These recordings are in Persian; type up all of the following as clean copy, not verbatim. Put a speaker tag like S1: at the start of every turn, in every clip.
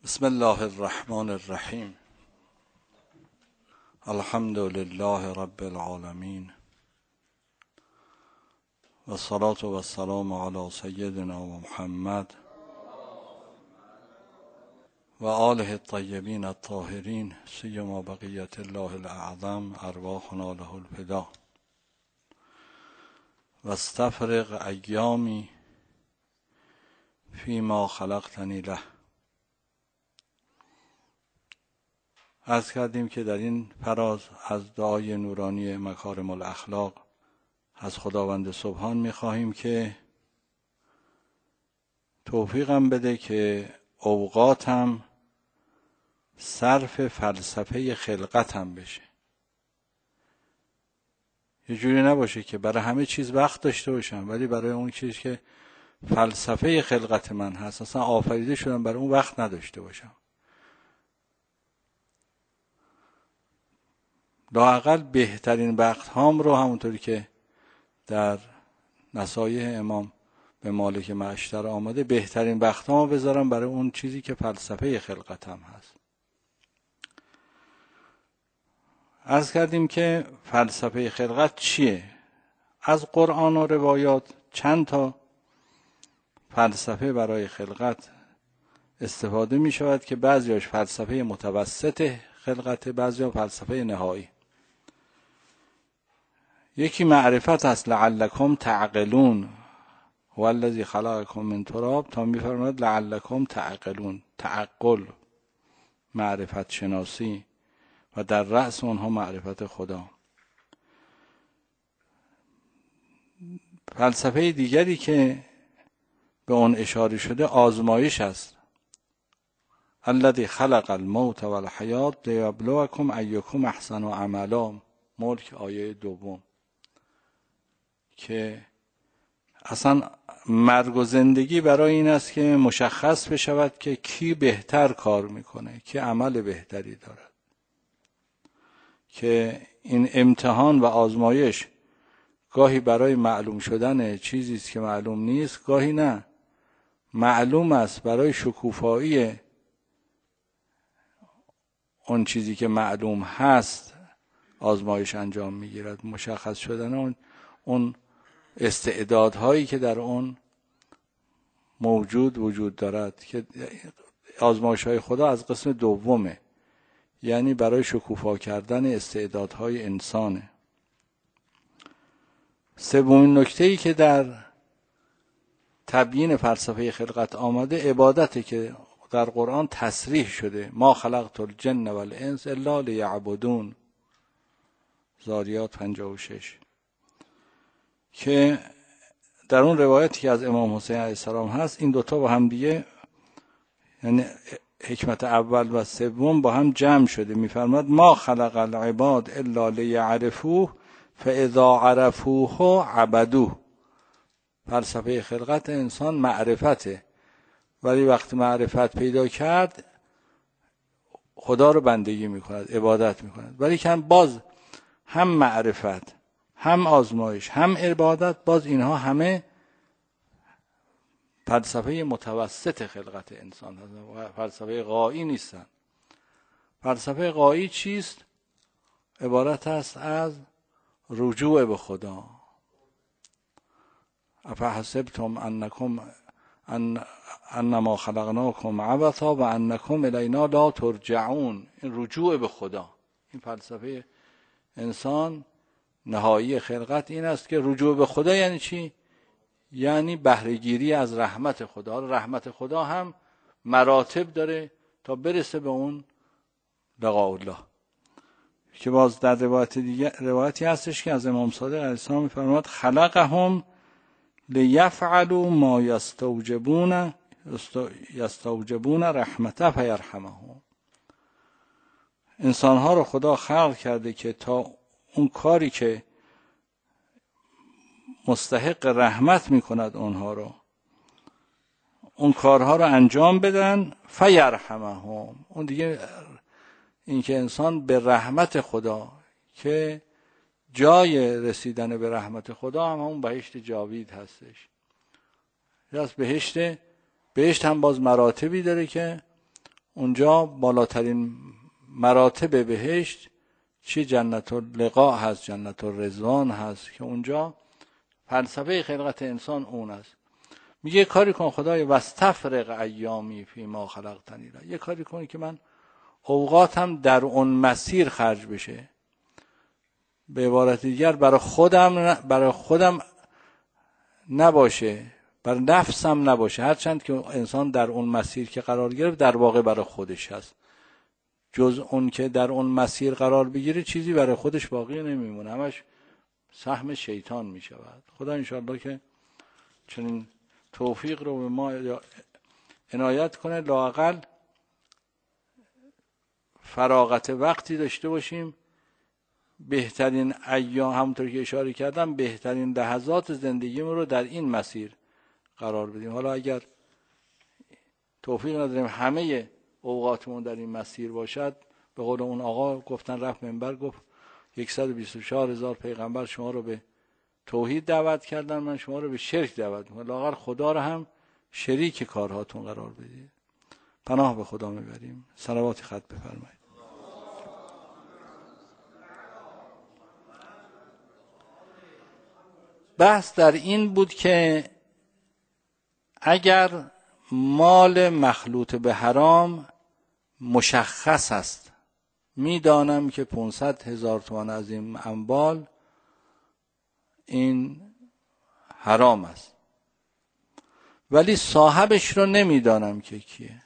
S1: بسم الله الرحمن الرحیم. الحمد لله رب العالمین و الصلاة و السلام علی سیدنا و محمد و آله الطیبین الطاهرین سیما بقیت الله الاعظم ارواحنا له الفدا و استفرغ ایامی فیما خلقتنی له. عرض کردیم که در این فراز از دعای نورانی مکارم الاخلاق از خداوند سبحان می‌خواهیم که توفیقم بده که اوقاتم صرف فلسفه خلقتم بشه. یه جوری نباشه که برای همه چیز وقت داشته باشم ولی برای اون چیزی که فلسفه خلقت من هست، اصلا آفریده شدم، برای اون وقت نداشته باشم. لااقل بهترین وقت هام رو همونطوری که در نصایح امام به مالک معشتر آمده، بهترین وقت هامو بذارم برای اون چیزی که فلسفه خلقتم هست. عرض کردیم که فلسفه خلقت چیه؟ از قرآن و روایات چند تا فلسفه برای خلقت استفاده می شود که بعضیاش فلسفه متوسط خلقت، بعضیا فلسفه نهایی. یکی معرفت است، لعلکم تعقلون، هو الذی خلقکم من تراب، تا می‌فرماید لعلکم تعقلون، تعقل، معرفت شناسی و در رأس اونها معرفت خدا. فلسفه دیگری که به اون اشاره شده آزمایش است، الذی خلق الموت والحیات لیبلوکم ایکم احسن عملا، ملک آیه دوم، که اصلا مرگ و زندگی برای این است که مشخص بشود که کی بهتر کار میکنه، کی عمل بهتری دارد، که این امتحان و آزمایش گاهی برای معلوم شدن چیزی است که معلوم نیست، گاهی نه، معلوم است برای شکوفایی اون چیزی که معلوم هست آزمایش انجام میگیرد، مشخص شدن اون استعدادهایی که در اون موجود وجود دارد، که آزمایش‌های خدا از قسم دومه، یعنی برای شکوفا کردن استعدادهای انسانه. سومین نکته‌ای که در تبیین فلسفه خلقت آمده عبادته که در قرآن تصریح شده، ما خلقت الجن والانس الا لیعبدون، ذاریات 56، که در اون روایتی که از امام حسین علیه السلام هست این دوتا با هم دیگه، یعنی حکمت اول و سوم با هم جمع شده. میفرماد ما خلق العباد الا لیعرفوه فاذا عرفوه عبدوه. فلسفه خلقت انسان معرفته، ولی وقتی معرفت پیدا کرد خدا رو بندگی میکند، عبادت میکند. ولی که باز هم معرفت، هم آزمایش، هم عبادت، باز اینها همه فلسفه متوسط خلقت انسان هستند، فلسفه غایی نیستند. فلسفه غایی چیست؟ عبارت است از رجوع به خدا. افحسبتم انما خلقناکم عبثا و انکم الینا لا ترجعون. این رجوع به خدا، این فلسفه انسان نهایی خلقت این است که رجوع به خدا یعنی چی؟ یعنی بهره‌گیری از رحمت خدا. رحمت خدا هم مراتب داره تا برسه به اون لقاء الله، که باز در روایتی هستش که از امام صادق علیه السلام می‌فرماد خلقهم لیفعلوا ما یستوجبون رحمته فیرحمهم. انسان‌ها رو خدا خلق کرده که تا اون کاری که مستحق رحمت میکند اونها رو، اون کارها رو انجام بدن، فیرحمهم. اون دیگه این که انسان به رحمت خدا، که جای رسیدن به رحمت خدا هم اون بهشت جاوید هستش. بهشت هم باز مراتبی داره که اونجا بالاترین مراتب بهشت چی جنت اللقاء هست، جنت الرضوان هست که اونجا فلسفه خلقت انسان اون است. میگه کاری کن خدای واستفرغ ایامی فی ما خلقتنی، یه کاری کنی که من اوقاتم در اون مسیر خرج بشه. به عبارت دیگر برای خودم نباشه، برای نفسم نباشه، هرچند که انسان در اون مسیر که قرار گرفت در واقع برای خودش هست. جز اون که در اون مسیر قرار بگیره چیزی برای خودش باقی نمیمونه، همش سهم شیطان میشود. خدا انشاءالله که چنین توفیق رو به ما عنایت کنه، لااقل فراغت وقتی داشته باشیم بهترین ایام، همونطور که اشاره کردم بهترین لحظات زندگیمون رو در این مسیر قرار بدیم. حالا اگر توفیق نداریم همه اوقاتمون در این مسیر باشد، به قول اون آقا گفتن رفت منبر گفت 124,000 پیغمبر شما رو به توحید دعوت کردن، من شما رو به شرک دعوت میکنم، لااقل خدا رو هم شریک کارهاتون قرار بدید. پناه به خدا میبریم. صلوات خط بفرمایید. بحث در این بود که اگر مال مخلوط به حرام مشخص است، میدانم که 500,000 تومان از این اموال این حرام است، ولی صاحبش رو نمیدانم که کیه،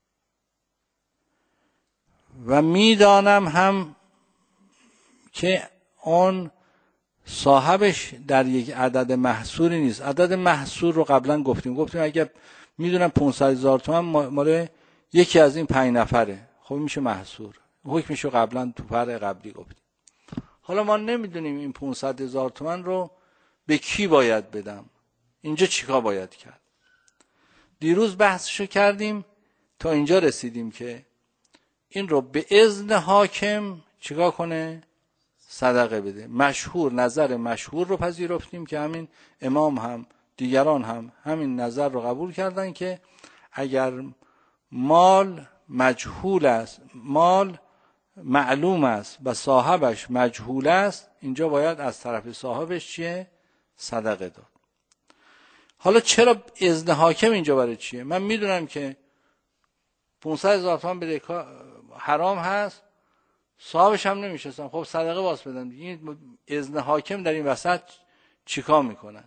S1: و میدانم هم که اون صاحبش در یک عدد محصوری نیست. عدد محصور رو قبلا گفتیم اگر میدونم 500,000 تومان مال یکی از این 5 نفره، خب میشه محصور. حکمشو قبلا تو فرع قبلی گفتیم. حالا ما نمیدونیم این 500,000 تومان رو به کی باید بدم، اینجا چیکار باید کرد. دیروز بحثشو کردیم، تا اینجا رسیدیم که این رو به اذن حاکم چیکار کنه؟ صدقه بده. نظر مشهور رو پذیرفتیم که همین امام هم دیگران هم همین نظر رو قبول کردن که اگر مال مجهول است، مال معلوم است و صاحبش مجهول است، اینجا باید از طرف صاحبش چیه؟ صدقه داد. حالا چرا اذن حاکم اینجا برای چیه؟ من میدونم که 500,000 تومان بده حرام هست، صاحبش هم نمیشستم، خب صدقه باز بدن. این اذن حاکم در این وسط چیکار میکنن؟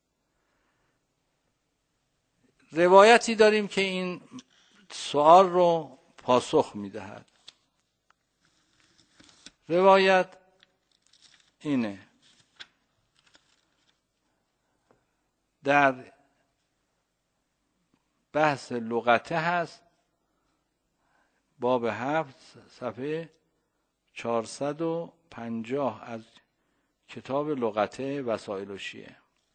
S1: روایتی داریم که این سوال رو پاسخ میدهد. روایت اینه، در بحث لغته هست، باب 7 صفحه 450 از کتاب لغته وسائل الشیعه.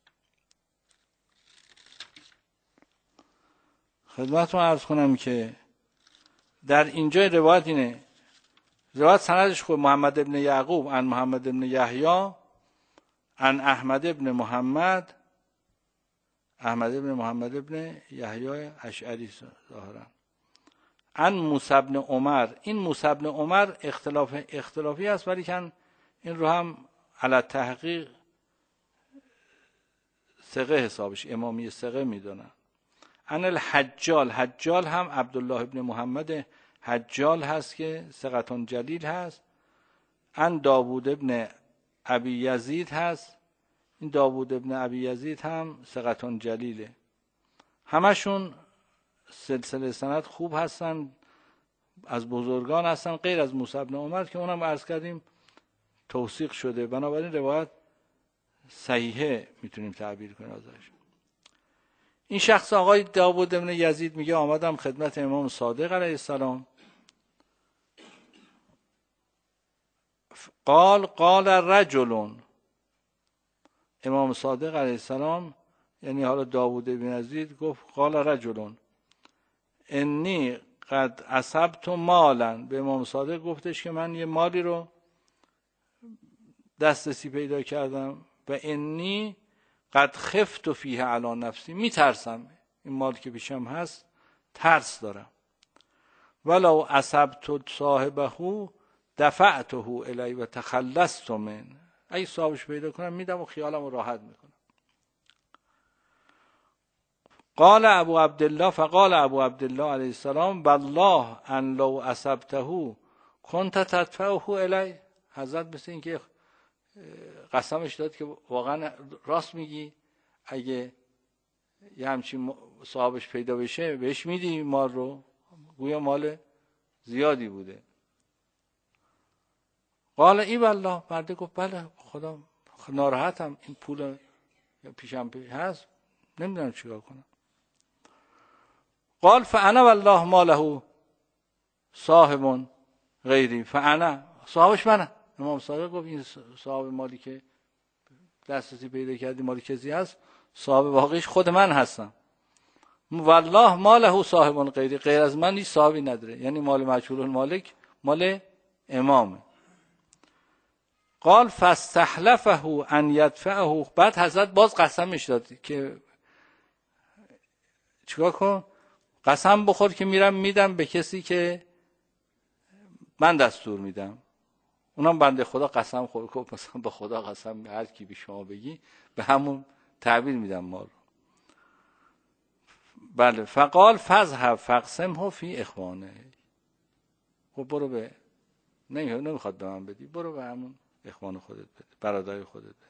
S1: خدمتتون عرض کنم که در اینجا روایت اینه، روایت سندش خود محمد ابن یعقوب عن محمد ابن یحیی عن احمد ابن محمد ابن یحیی اشعری ظاهرا عن موسی ابن عمر. این موسی ابن عمر اختلافی است، ولی کن این رو هم علی تحقیق ثقه حسابش، امامی ثقه میدونن. عن الحجال، حجال هم عبدالله ابن محمد حجال هست که ثقتون جلیل هست. عن داوود ابن ابی یزید هست، این داوود ابن ابی یزید هم ثقتون جلیله. همشون سلسله سند خوب هستن، از بزرگان هستن، غیر از موسی ابن عمر که اونم عرض کردیم توثیق شده، بنابراین روایت صحیحه میتونیم تعبیر کنیم ازش. این شخص آقای داوود ابن یزید میگه آمدم خدمت امام صادق علیه السلام، قال رجل، امام صادق علیه السلام یعنی حالا داوود ابن یزید گفت قال رجل انی قد اصبت مالا، به امام صادق گفتش که من یه مالی رو دسترسی پیدا کردم و انی قد خفت فیه علی نفسی، میترسم این مال که پیشم هست ترس دارم. ولو اصبت صاحبه دفعته الی و تخلصت من. اگه صاحبش پیدا کنم میدم و خیالم رو راحت میکنم. قال ابو عبدالله فقال ابو عبدالله علیه السلام والله ان لو اصبته كنت تدفعه الی. حضرت مثل این که قسمش داد که واقعا راست میگی، اگه یه همچین صاحبش پیدا بشه بهش میدی مال رو، گویا مال زیادی بوده. قال ای والله، مرده گفت بله خدا ناراحتم، این پول پیشم هست نمیدونم چیکار کنم. قال فانا والله ما له صاحب غیری فانا، صاحبش منم. امام صادق گفت این صاحب مالی که دسترسی پیدا کردی مالی کسی هست، صاحب واقعیش خود من هستم. والله ما له صاحب غیری، غیر از من هیچ صاحبی نداره. یعنی مال مجهول المالک مال امامه. قال فاستحلفه ان يدفعه. بعد حضرت باز قسمش داد که چیکار کن، قسم بخور که میرم میدم به کسی که من دستور میدم. اونم بنده خدا قسم خورد که مثلا به خدا قسم، هر کی به شما بگی به همون تعبیر میدم مال رو. بله. فقال فذهب فاقسمه فی اخوانه. خب برو به نمیخواد به من بدی، برو به همون اخوان خودت بده، برادر خودت بده.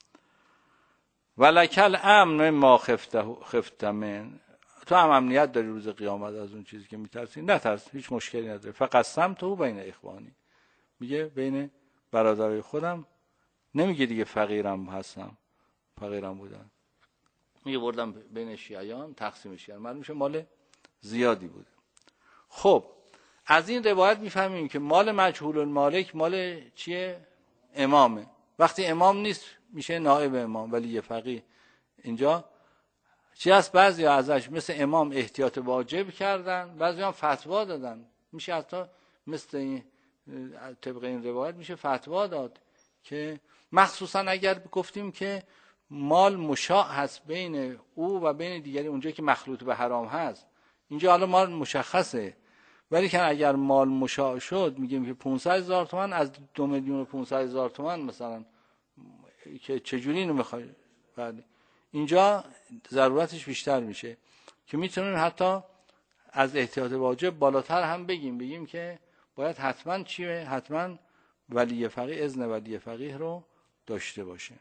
S1: ولکل امن ما خفت من. تو هم امنیت داری روز قیامت از اون چیزی که میترسی، نترس، هیچ مشکلی نداره. فقسم تو بین اخوانی، میگه بین برادرای خودم، نمیگه دیگه فقیرم هستم، فقیرم بودن، میگه بردم بین شیعیان تقسیمش کردم، معلوم میشه مال زیادی بوده. خب از این روایت میفهمیم که مال مجهول المالک مال چیه؟ امامه. وقتی امام نیست میشه نائب امام ولی فقیه. اینجا چی هست؟ بعضی ازش مثل امام احتیاط واجب کردن، بعضی هم فتوا دادن. میشه حتی مثل این طبق این روایت میشه فتوا داد که مخصوصا اگر گفتیم که مال مشاع هست بین او و بین دیگری، اونجا که مخلوط به حرام هست، اینجا حالا مال مشخصه، ولی که اگر مال مشاع شد میگیم که 500,000 تومان از 2,500,000 تومان مثلا، که چجوری اینو میخوای؟ بله اینجا ضرورتش بیشتر میشه که میتونن حتی از احتیاط واجب بالاتر هم بگیم که باید حتما چیه؟ حتما ولی فقیه، اذن ولی فقیه رو داشته باشه.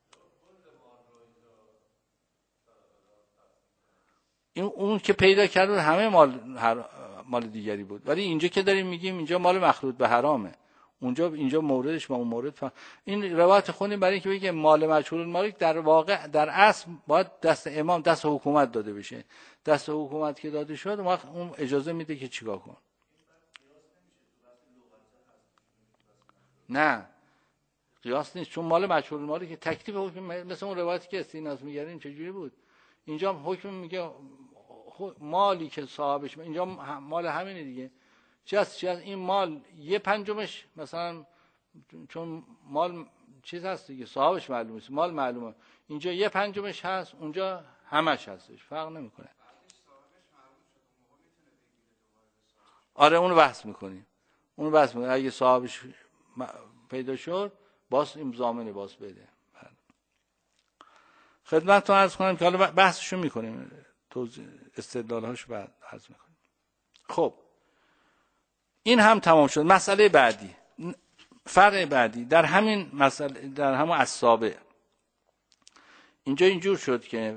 S1: اون که پیدا کرده همه مال دیگری بود، ولی اینجا که داریم میگیم اینجا مال مخلوط به حرامه، اینجا موردش با اون مورد این روایت خونیم برای اینکه بگه مال مجهول المالک در واقع در اصل باید دست امام، دست حکومت داده بشه. دست حکومت که داده شد اون اجازه میده که چیکار کن. نه قیاس نیست، چون مال مجهول المالک که تکلیف حکم مثل اون روایتی که استیناس میگردیم چجوری بود. اینجا حکم میگه مالی که صاحبش، اینجا مال همینه دیگه. چی هست این مال 1/5 مثلا، چون مال چیز هست دیگه، صاحبش معلومه، مال معلومه، اینجا 1/5 هست، اونجا همش هستش، فرق نمیکنه. آره اونو بحث میکنیم، اگه صاحبش پیدا شد باز این ضامنه باز بده. خدمتتون عرض کنم که حالا بحثشو میکنیم، استدلالهاش بعد عرض میکنیم. خب این هم تمام شد. مسئله بعدی، فرع بعدی در همین مسئله، در همون السابع، اینجا اینجور شد که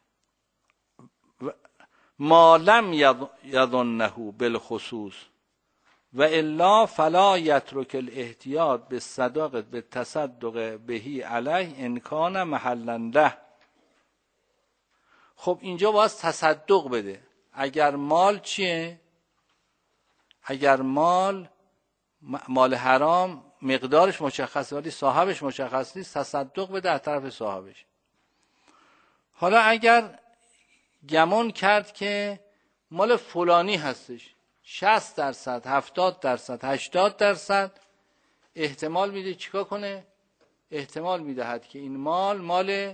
S1: ما لم یظنه بالخصوص و الا فلا یترک الاحتیاط بالتصدق بهی علیه ان کان محلا له. خب اینجا باید تصدق بده. اگر مال چیه؟ اگر مال حرام مقدارش مشخصه ولی صاحبش مشخص نیست، تصدق بده از طرف صاحبش. حالا اگر گمان کرد که مال فلانی هستش، 60%، 70%، 80%، احتمال میده چیکار کنه؟ احتمال میدهد که این مال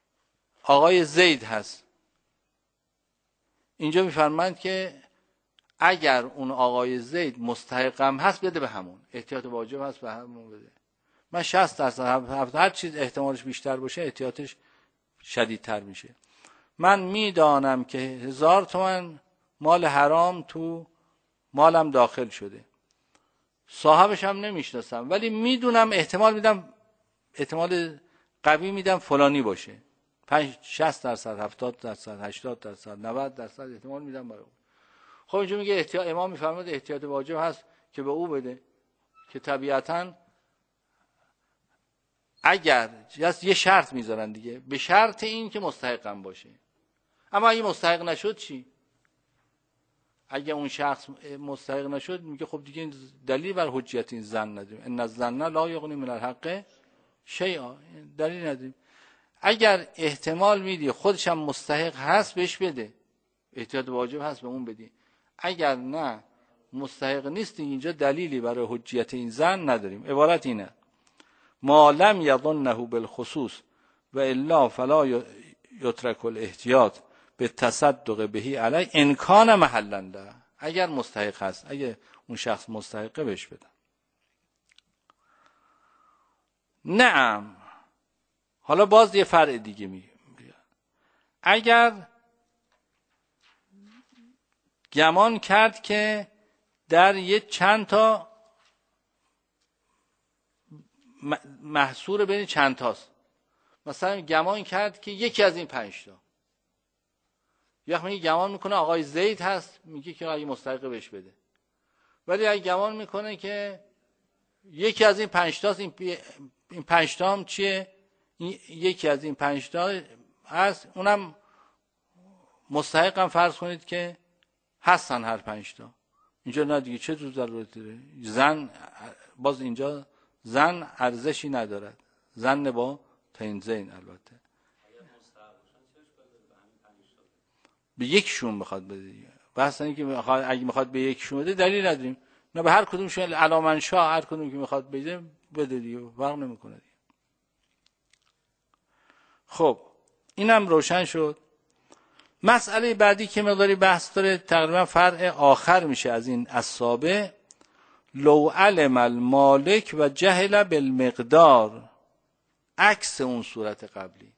S1: آقای زید هست. اینجا میفرمایند که اگر اون آقای زید مستحقم هست بده به همون، احتیاط واجب هست به همون بده. من 60% هر چیز احتمالش بیشتر باشه احتیاطش شدیدتر میشه. من میدانم که 1000 تومان مال حرام تو مالم داخل شده، صاحبش هم نمیشناسم، ولی میدونم احتمال میدم، احتمال قوی میدم فلانی باشه. 60%، 70%، 80%، 90% احتمال میدم برای اون. خب اینجا میگه امام میفرماد احتیاط واجب هست که به او بده، که طبیعتاً اگر یه شرط میذارن دیگه، به شرط این که مستحقم باشه. اما اگه مستحق نشد چی؟ اگه اون شخص مستحق نشد میگه خب دیگه دلیل بر حجیت این ظن نداریم، ان الظن لا یغنی من الحق شیئا، دلیل نداریم. اگر احتمال میدی خودش هم مستحق هست بهش بده، احتیاط واجب هست به اون بدی. اگر نه مستحق نیست اینجا دلیلی برای حجیت این ظن نداریم. عبارت اینه: ما لم یظنه بالخصوص و الا فلا یترک الاحتیاط به تصدق بهی علی ان کان محلا له. اگر مستحق هست، اگه اون شخص مستحقه بهش بدن. نعم. حالا باز یه فرع دیگه میگه، اگر گمان کرد که در یه چند تا محصور بین چند تاست، مثلا گمان کرد که یکی از این 5 تا، یا میگه گمان میکنه آقای زید هست، میگه که اگه مستحق بهش بده. ولی اگه گمان میکنه که یکی از این 5 تاست، این 5 تا هم چیه؟ یکی از این 5 تا هست، اونم مستحق هم فرض کنید که هستن هر 5 تا. اینجا نه دیگه، چه تو ضرورتی داره؟ زن باز اینجا زن ارزشی ندارد، زن با تنزین البته به یکشون بخواد بده. بحث اینه که اگه میخواد به یکشون بده دلیل نداریم، نه به هر کدومشون علامن شاه هر کدوم که میخواد بده بده دیگه، فرق نمیکنه دیگه. خب اینم روشن شد. مسئله بعدی که مقداری بحث داره، تقریبا فرع آخر میشه از این اصابه، لو علم المالک و جهل بالمقدار، عکس اون صورت قبلی.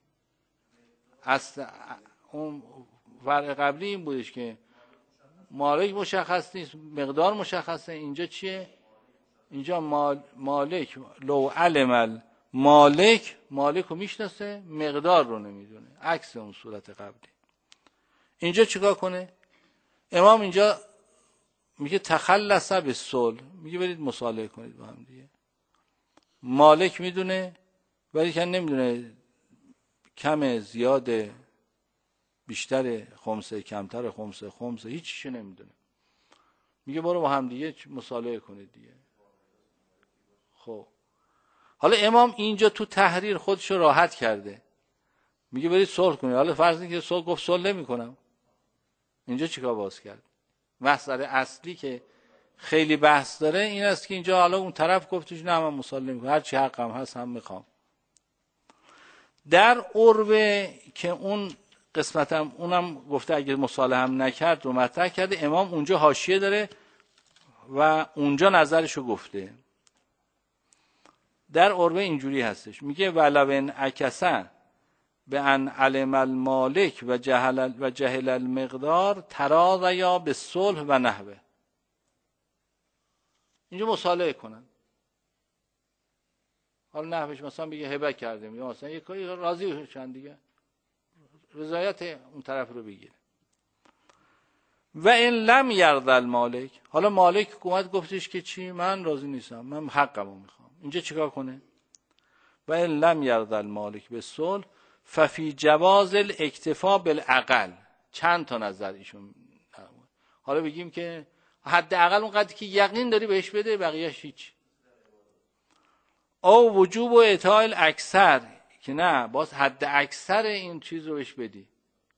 S1: اون فرع قبلی این بودش که مالک مشخص نیست، مقدار مشخصه. اینجا چیه؟ اینجا مالک لو علم المالک، مالک رو میشناسه، مقدار رو نمیدونه، عکس اون صورت قبلی. اینجا چیکار کنه؟ امام اینجا میگه تخلص بالصلح، میگه برید مصالحه کنید با هم دیگه. مالک میدونه ولی که نمیدونه کم زیاد، بیشتر خمسه کمتر خمسه هیچ چیزی نمیدونه. میگه برو با هم دیگه مصالحه کنید دیگه. خب حالا امام اینجا تو تحریر خودشو راحت کرده، میگه برید صلح کنید. حالا فرض اینکه صلح گفت صلح نمی‌کنم، اینجا چیکار باز کرد؟ مسئله اصلی که خیلی بحث داره این است که اینجا حالا اون طرف گفتش نه من مصالحه نمی‌کنم، هر چی حقم هست هم میخوام. در عربه که اون قسمتم اونم گفته اگه مصالحه هم نکرد رو مطرح کرده، امام اونجا حاشیه داره و اونجا نظرشو گفته. در عربه اینجوری هستش، میگه ولو ان عکسن به ان علم المالک و جهل المقدار تراضیا بالصلح و نحوه. اینجا مصالحه کنن، حالا نحوش مثلا بگه هبه کردیم یا مثلا یک کاری راضی بشن دیگه، رضایت اون طرف رو بگیره. و این لم یرض المالک، حالا مالک حکومت گفتش که چی؟ من راضی نیستم، من حقمو میخوام. اینجا چیکار کنه؟ و این لم یرض المالک بالصلح ففی جواز الاکتفا بالاقل. چند تا نظر ایشون. حالا بگیم که حداقل اون قدری که یقین داری بهش بده، بقیه‌اش هیچ. او وجوب و اعطاء الاکثر، که نه باز حد اکثر این چیز رو بهش بدی.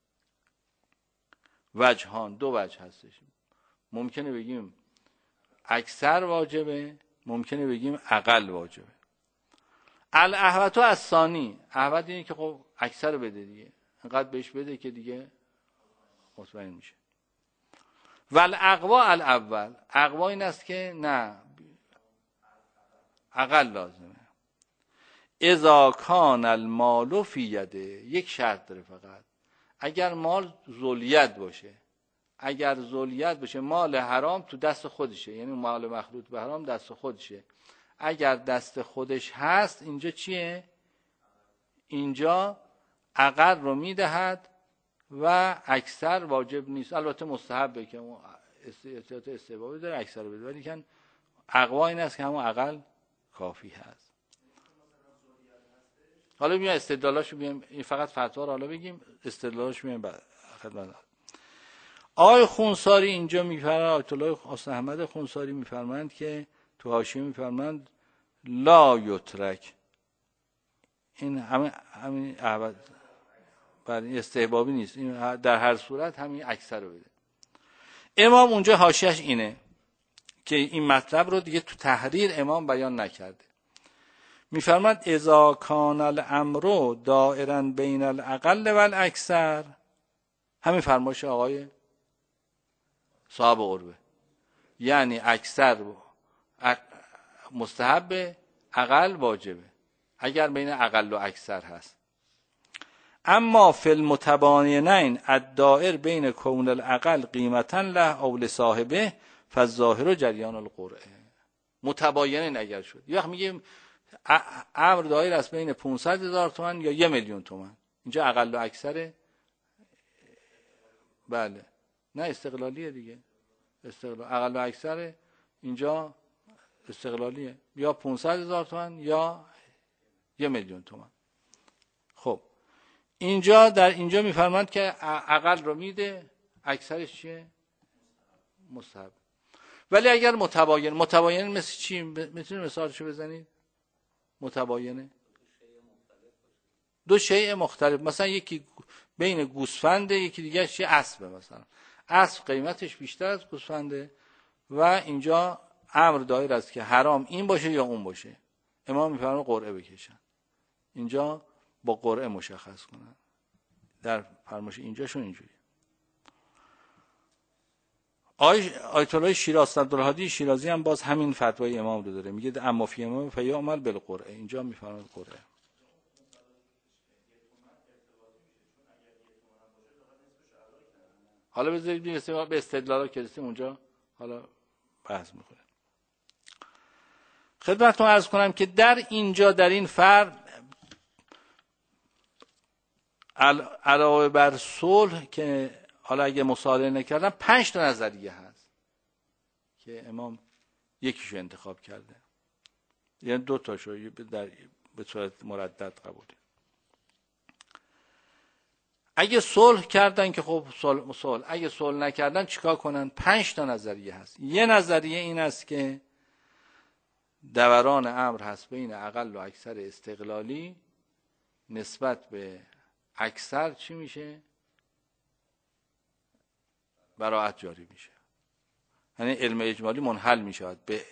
S1: وجهان، دو وجه هستش. ممکنه بگیم اکثر واجبه، ممکنه بگیم اقل واجبه. الاحوط و الثانی، احوط اینه که خب اکثر بده دیگه، انقدر بهش بده که دیگه مطمئن میشه. والاقوا الاول، اقوا این است که نه اقل لازمه. اذا کان المال فی یده، یک شرط داره فقط، اگر مال ذوالید باشه، اگر ذوالید باشه، مال حرام تو دست خودشه، یعنی مال مخلوط به حرام دست خودشه، اگر دست خودش هست اینجا چیه؟ اینجا اقل رو میدهد و اکثر واجب نیست، البته مستحبه که احتیاط استحبابی داره اکثر رو بده، ولی که اقوا این است که همون اقل کافی هست. حالا میام استدلالاشو بیام، این فقط فتوا رو حالا بگیم، استدلالاشو میام بعد خدمت. آقای خونساری اینجا میفرماند، آیت الله حسن احمد خونساری میفرمایند که تو حاشیه میفرمایند لا یترک، این همین برای استحبابی نیست، این در هر صورت همین اکثر رو بده. امام اونجا حاشیه‌اش اینه که این مطلب رو دیگه تو تحریر امام بیان نکرده. میفرماد اذا کان الامر دائرا بین الاقل والاکثر، همین فرمایش آقای صاحب قربه، یعنی اکثر مستحب، اقل واجبه، اگر بین اقل و اکثر هست. اما فی المتباینین الدائر بین کون الاقل قیمتا له او لصاحبه فالظاهر جریان القرعه. متباینین اگر شد، یه وقت میگیم امر دایر است بین 500,000 تومان یا 1,000,000 تومان، اینجا اقل و اکثره. بله نه استقلالیه دیگه، استقلال اقل و اکثره اینجا استقلالیه، یا 500,000 تومان یا 1,000,000 تومان. خب اینجا در اینجا میفرماند که اقل رو میده، اکثرش چیه؟ مستحب. ولی اگر متباین مثل چی؟ میتونید مثالشو بزنید؟ متباینه دو شیء مختلف، مثلا یکی بین گوسفنده، یکی دیگه چیه؟ اسبه. مثلا اسب قیمتش بیشتر از گوسفنده و اینجا امر دایر است که حرام این باشه یا اون باشه، امام میفرماید قرعه بکشن، اینجا با قرعه مشخص کنن. در فرمایش اینجاشون اینجوری. آیت الله شیراز عبدالهادی شیرازی هم باز همین فتوای امام رو داره، میگه اما فی امام فیعمل بالقرعه، اینجا میفرماید قرعه. حالا بذارید برسیم به استدلالا که رسیم اونجا حالا بحث میکنیم. خدمتتون عرض کنم که در اینجا در این فرد علاوه بر صلح که حالا اگه مصالحه نکردن 5 تا نظریه هست که امام یکیشو انتخاب کرده، یعنی 2 تاشو به صورت مردد قبوله. اگه صلح کردن که خب صلح، اگه صلح نکردن چیکار کنن؟ 5 تا نظریه هست. یه نظریه این است که دوران امر هست بین اقل و اکثر استقلالی، نسبت به اکثر چی میشه؟ براءت جاری میشه، یعنی علم اجمالی منحل میشود به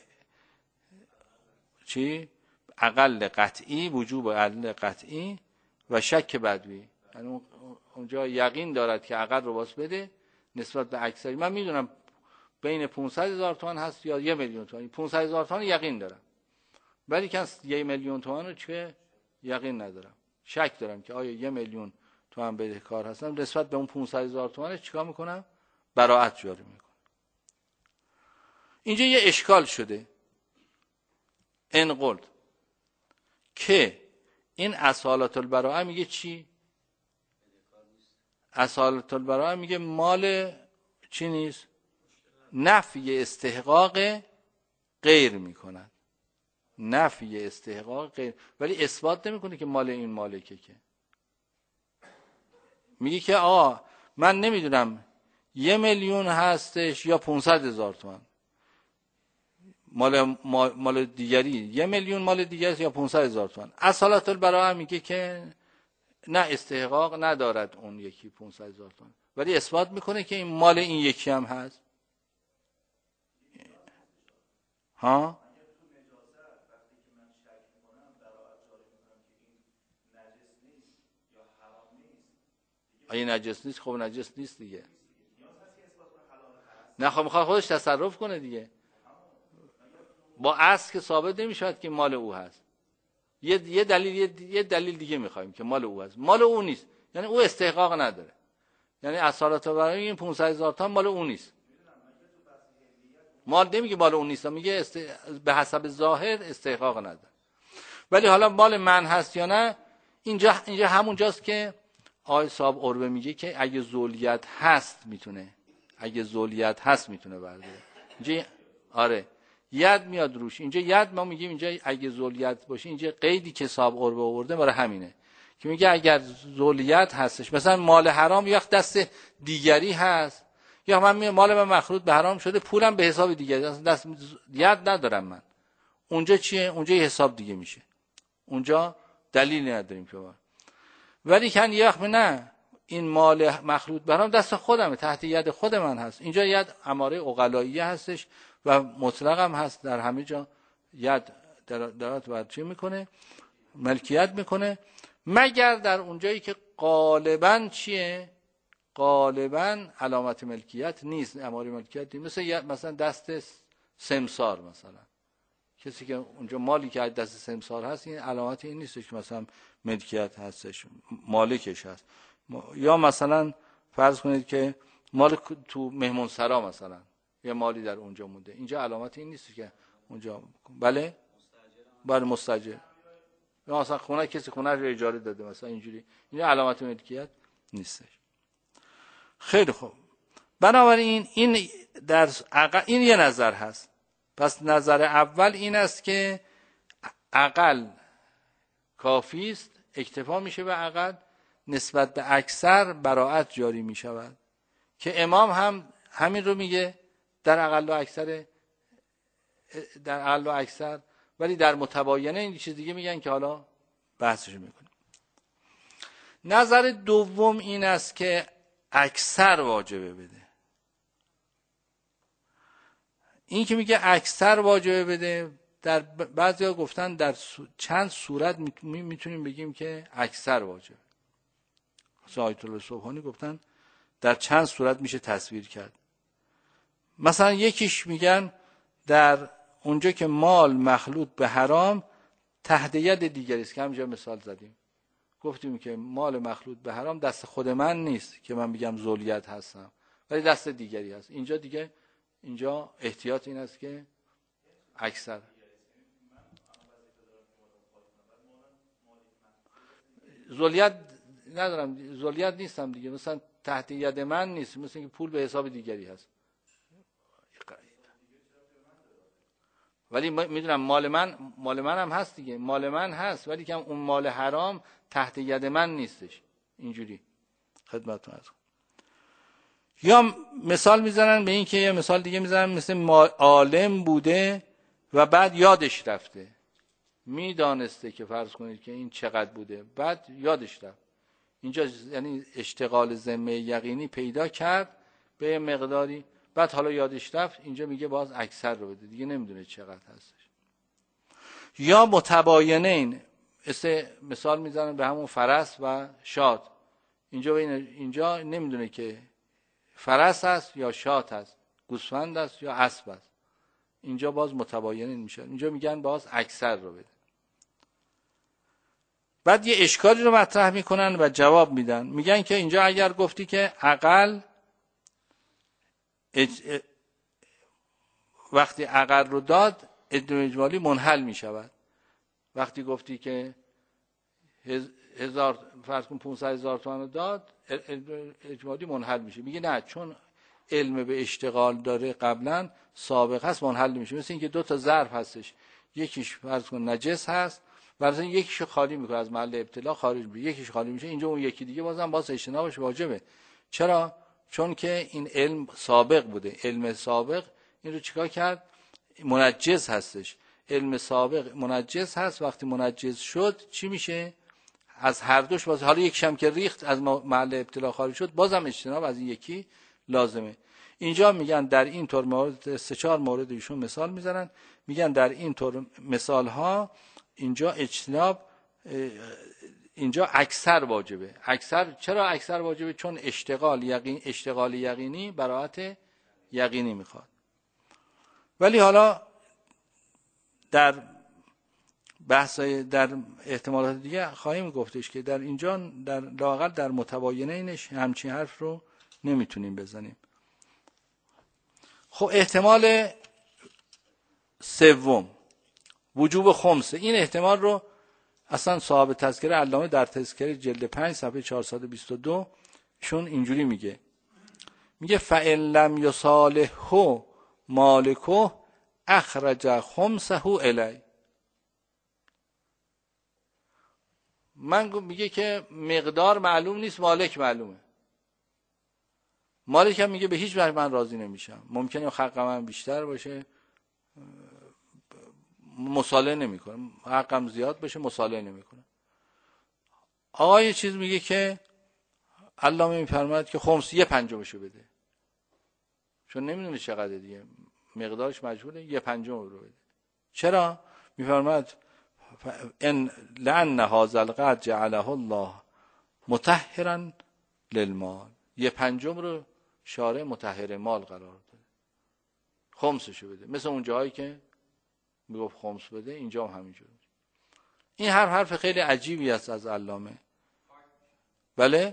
S1: چی؟ اقل قطعی، وجوب اقل قطعی و شک بدوی، یعنی اونجا یقین دارد که اقل رو باز بده نسبت به اکثری. من میدونم بین 500,000 تومان هست یا 1,000,000 تومان، 500,000 تومان یقین دارم، ولی که 1,000,000 تومان رو چه یقین ندارم، شک دارم که آیا 1,000,000 تومان بدهکار هستم، نسبت به اون 500,000 تومان چیکار میکنم؟ براءت جاری میکنم. اینجا یه اشکال شده، ان قلت که این اصالت البراءه میگه چی؟ اصالت البراءه میگه مال چی نیست؟ نفی استحقاق غیر میکند، نفی استحقاق غیر، ولی اثبات نمیکنه که مال این مالکه، که میگه که آقا من نمیدونم 1,000,000 هستش یا 500,000 تومان، مال دیگری 1,000,000 مال دیگری یا 500,000 تومان. اصالت البراءه میگه که نه، استحقاق ندارد اون یکی 500,000 تومان، ولی اثبات میکنه که این مال این یکی هم هست. ها اگه نجس نیست، خب نجس نیست دیگه. نه خب میخواد خودش تصرف کنه دیگه. با اصل که ثابت نمیشود که مال او هست. یه دلیل دیگه میخوایم که مال او هست. مال او نیست، یعنی او استحقاق نداره. یعنی اصالت برای این 500,000 تومان مال او نیست. مال نمیگه مال اون نیست، میگه به حسب ظاهر استحقاق نداره. ولی حالا مال من هست یا نه، اینجا همونجاست که آقای صاحب عربه میگه که اگه ذولیت هست میتونه، برداره. اینجا آره ید میاد روش. اینجا ید ما میگیم اینجا اگه ذولیت باشه، اینجا قیدی که صاحب عربه آورده برای همینه که میگه اگر ذولیت هستش، مثلا مال حرام یا دست دیگری هست، یا من مال من مخلوط به حرام شده، پولم به حساب دیگری دست ید ندارم من، اونجا چیه؟ اونجا یه حساب دیگه میشه، اونجا دلیلی نداریم که ولی کن یخم نه، این مال مخلوط به حرام دست خودمه، تحت ید خود من هست. اینجا ید اماره عقلاییه هستش و مطلق هم هست، در همه جا ید درات بر چی میکنه؟ ملکیت میکنه، مگر در اونجایی که غالبا چیه؟ غالبا علامت ملکیت نیست، اماره ملکیت نیست. مثلا دست سمسار، مثلا کسی که اونجا مالی که دست سمسار هست، این علامت این نیستش که مثلا ملکیت هستش، مالکش هست. یا مثلا فرض کنید که مال تو مهمون سرا مثلا یه مالی در اونجا مونده، اینجا علامت این نیست که اونجا بله مستاجر، یا مثلا خونه کسی خونه رو اجاره داده مثلا اینجوری، این علامت ملکیت نیستش. خیلی خوب، بنابراین این این یه نظر هست. پس نظر اول این است که اقل کافی است، اکتفا میشه به اقل، نسبت به اکثر براءت جاری میشود، که امام هم همین رو میگه در اقل و اکثر، ولی در متباینه این چیز دیگه میگن که حالا بحثش میکنیم. نظر دوم این است که اکثر واجبه بده. این که میگه اکثر واجبه بده، در بعضیا گفتن در چند صورت میتونیم بگیم که اکثر واجبه. آیت الله سبحانی گفتن در چند صورت میشه تصویر کرد. مثلا یکیش میگن در اونجا که مال مخلوط به حرام تحت ید دیگری است، که همینجا مثال زدیم، گفتیم که مال مخلوط به حرام دست خود من نیست که من بگم ذولیت هستم، ولی دست دیگری هست. اینجا دیگه اینجا احتیاط این است که اکثر ذولیت ندارم، ذولیت نیستم دیگه، مثلا تحت ید من نیست، مثلا که پول به حساب دیگری هست، ولی میدونم مال من هم هست دیگه، مال من هست، ولی که اون مال حرام تحت ید من نیستش. اینجوری خدمتتون عرض. یا مثال میزنن به این که یه مثال دیگه میزنن، مثل عالم بوده و بعد یادش رفته، میدانسته که فرض کنید که این چقدر بوده، بعد یادش رفت. اینجا یعنی اشتغال ذمه یقینی پیدا کرد به مقداری، بعد حالا یادش رفت، اینجا میگه باز اکثر رو بده، دیگه نمیدونه چقدر هستش. یا متباینین، مثال میزنن به همون فرس و شاد، اینجا نمیدونه که فرس هست یا شاد هست، گوسفند است یا اسب است، اینجا باز متباینین میشه، اینجا میگن باز اکثر رو بده. بعد یه اشکالی رو مطرح میکنن و جواب میدن، میگن که اینجا اگر گفتی که اقل وقتی اقل رو داد اجمالی منحل میشود، وقتی گفتی که 1000 فرض کن 500,000 تومان رو داد اجمالی منحل میشه. میگه نه، چون علم به اشتغال داره قبلا سابق هست منحل میشه. مثل اینکه دو تا ظرف هستش، یکیش فرض کن نجس هست، مثلا یکیشو خالی میکنه از محل ابتلا خارج میشه، یکیش خالی میشه، اینجا اون یکی دیگه باز اجتنابش واجبه. چرا؟ چون که این علم سابق بوده، علم سابق این رو چیکار کرد؟ منجز هستش، علم سابق منجز هست، وقتی منجز شد چی میشه؟ از هر دوش باز، حالا یک شم که ریخت از محل ابتلا خارج شد، بازم اجتناب از این یکی لازمه. اینجا میگن در این طور مورد 3-4 مورد ایشون مثال میزنن، میگن در این طور مثال ها اینجا اجتناب، اینجا اکثر واجبه. اکثر چرا اکثر واجبه؟ چون اشتغال یقینی براءت یقینی میخواد. ولی حالا در بحثای در احتمالات دیگه خواهیم گفتش که در اینجا در لااقل در متباینه اینش همچین حرف رو نمیتونیم بزنیم. خب احتمال سوم وجوب خمسه. این احتمال رو اصلا صاحب تذکره علامه در تذکره جلد 5 صفحه 422 شون اینجوری میگه فَإِن لَمْ يُصَالِحْهُ مَالِكُهُ اخرج خمسه الی. میگه که مقدار معلوم نیست، مالک معلومه. مالک هم میگه به هیچ وجه من راضی نمیشم، ممکنه حق من بیشتر باشه، مصالحه نمیکنه، حقم زیاد باشه، مصالحه نمیکنه. آقا یه چیز میگه که علامه میفرماید که خمس 1/5 بده، چون نمیدونه چقدر دیگه، مقدارش مجهوله، 1/5 رو بده. چرا؟ میفرماید ان لان هذا القدر جعله الله مطهرا للمال. 1/5 رو شارع مطهر مال قرار داده، خمسشو بده. مثل اون جایی که میگفت خمس بده، اینجا هم همینجوره. این حرف خیلی عجیبی است از علامه. بله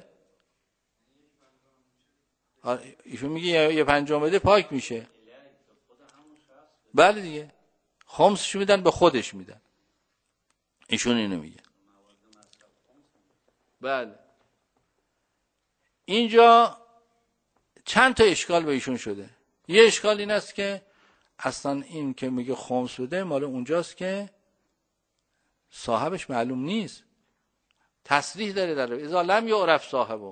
S1: ایشون میگه 1/5 بده پاک میشه. بله دیگه، خمسشو میدن به خودش میدن، ایشون اینو میگه. بله اینجا چند تا اشکال به ایشون شده. یه اشکال این است که اصلا این که میگه خمس بده مال اونجاست که صاحبش معلوم نیست، تصریح داره در اذا لم یعرف صاحبه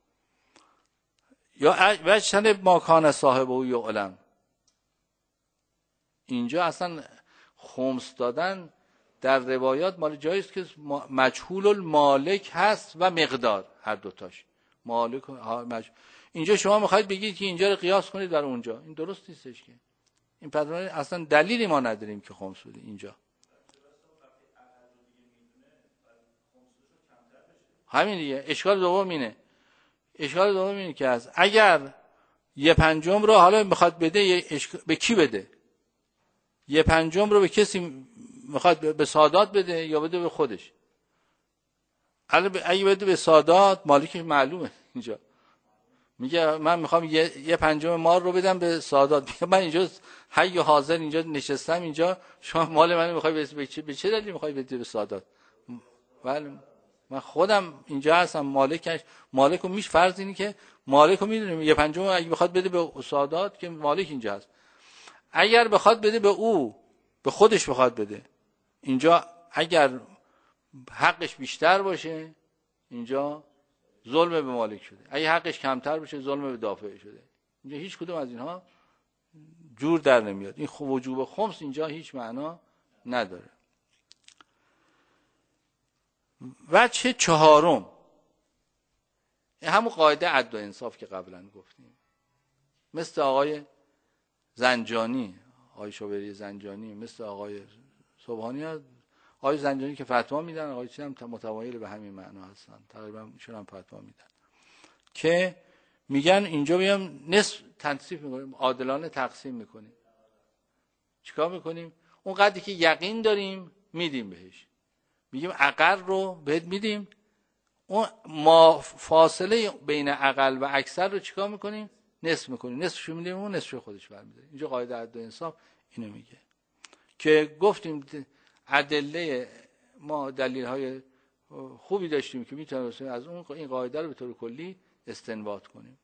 S1: یا وجتنب ما کان صاحبه یعلم. اینجا اصلا خمس دادن در روایات مال جایی است که مجهول المالک هست و مقدار، هر دوتاش مالک اینجا شما میخواید بگید که اینجا رو قیاس کنید در اونجا، این درست نیستش که. این پدرانه اصلا دلیلی ما نداریم که خمس بده اینجا. همین دیگه. اشکال دوم اینه که از اگر 1/5 رو حالا میخواد بده به کی بده؟ 1/5 رو به کسی میخواد به سادات بده یا بده به خودش؟ اگه بده به سادات مالکش معلومه. اینجا میگه من میخوام 1/5 مال رو بدم به سادات. میگه من اینجا حی و حاضر اینجا نشستم، اینجا شما مال منو میخوای به چه دلیل میخوای بدی به سادات؟ ولی من خودم اینجا هستم، مالکو میش فرض اینه که مالکو میدونیم 1/5 اگه بخواد بده به سادات که مالک اینجا هست. اگر بخواد بده به او، به خودش بخواد بده، اینجا اگر حقش بیشتر باشه اینجا ظلم به مالک شده، اگه حقش کمتر باشه ظلم به دافع شده. اینجا هیچ کدوم از اینها جور در نمیاد. این وجوب خمس اینجا هیچ معنا نداره. وجه چهارم همون قاعده عدل و انصاف که قبلا گفتیم، مثل آقای زنجانی، آقای شوبری زنجانی، مثل آقای سبحانی. آقای زنجانی که فتوا میدن، آقای چی هم متمایل به همین معنا هستن، تقریبا ایشون هم فتوا میدن که میگن اینجا بیام نصف تنصیف میکنیم، عادلانه تقسیم میکنیم. چیکار میکنیم؟ اون قدری که یقین داریم میدیم بهش، میگیم اقل رو بهت میدیم، اون ما فاصله بین اقل و اکثر رو چیکار میکنیم؟ نصف میکنیم، نصفشو میدیم، اون نصفش خودش برمی‌داره. اینجا قاعده عدل و انصاف اینو میگه که گفتیم ادله ما دلیل های خوبی داشتیم که میتونیم از اون این قاعده رو به طور کلی استنباط کنیم.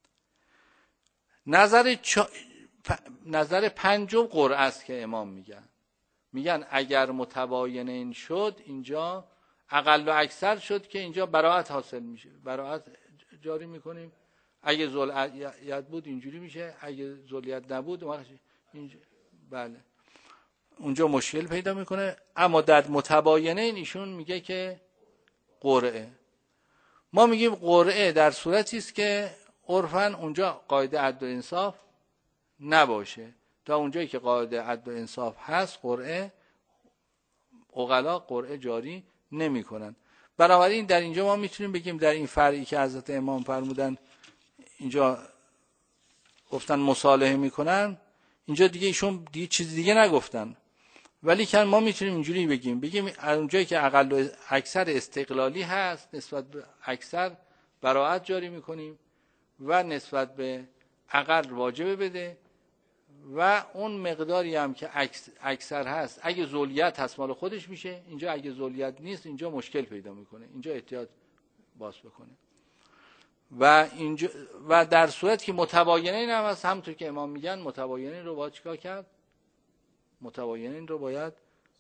S1: نظر پنجم قرعه است که امام میگن اگر متباینین شد اینجا اقل و اکثر شد که اینجا براءت حاصل میشه، براءت جاری میکنیم. اگه ذوالعیت بود اینجوری میشه، اگه ذوالعیت نبود اینجا بله اونجا مشکل پیدا میکنه. اما در متباینه ایشون میگه که قرعه، ما میگیم قرعه در صورتی است که عرفاً اونجا قاعده عدل و انصاف نباشه. تا اونجایی که قاعده عدل و انصاف هست قرعه، عقلا قرعه جاری نمیکنن. بنابراین در اینجا ما میتونیم بگیم در این فرعی که حضرت امام فرمودن اینجا گفتن مصالحه میکنن، اینجا دیگه ایشون دیگه چیز دیگه نگفتن. ولی که ما میتونیم اینجوری بگیم اونجایی که اقل و اکثر استقلالی هست نسبت به اکثر براءت جاری میکنیم و نسبت به اقل واجبه بده، و اون مقداری هم که اکثر هست اگه ذولیت هست مال خودش میشه. اینجا اگه ذولیت نیست اینجا مشکل پیدا میکنه، اینجا احتیاط باز بکنه. و اینجا و در صورت که متباینین هم هست، همونطور که امام میگن متباینین رو باید چیکار کرد؟ متباینین رو باید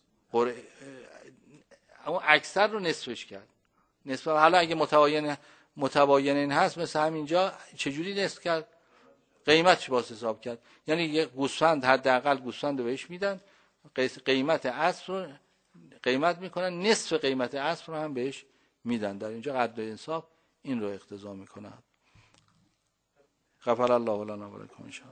S1: اما اکثر رو نصفش کرد. نصف. حالا اگه متباینین هست مثل همینجا چجوری نصف کرد؟ قیمتش باز حساب کرد. یعنی یه گوسفند حداقل گوسفند رو بهش میدن، قیمت اصل رو قیمت میکنن، نصف قیمت اصل رو هم بهش میدن. در اینجا عدل و انصاف این رو اقتضا میکنه. غفر الله لنا و لکم.